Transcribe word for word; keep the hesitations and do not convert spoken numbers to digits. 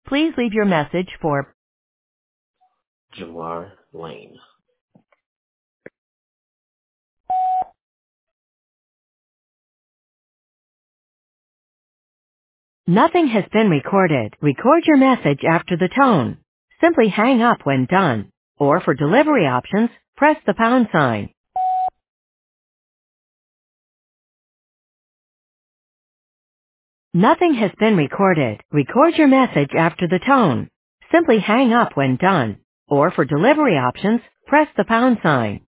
Please leave your message for Jamar Lane. Nothing has been recorded. Record your message after the tone. Simply hang up when done. Or for delivery options, press the pound sign. Nothing has been recorded. Record your message after the tone. Simply hang up when done. Or for delivery options, press the pound sign.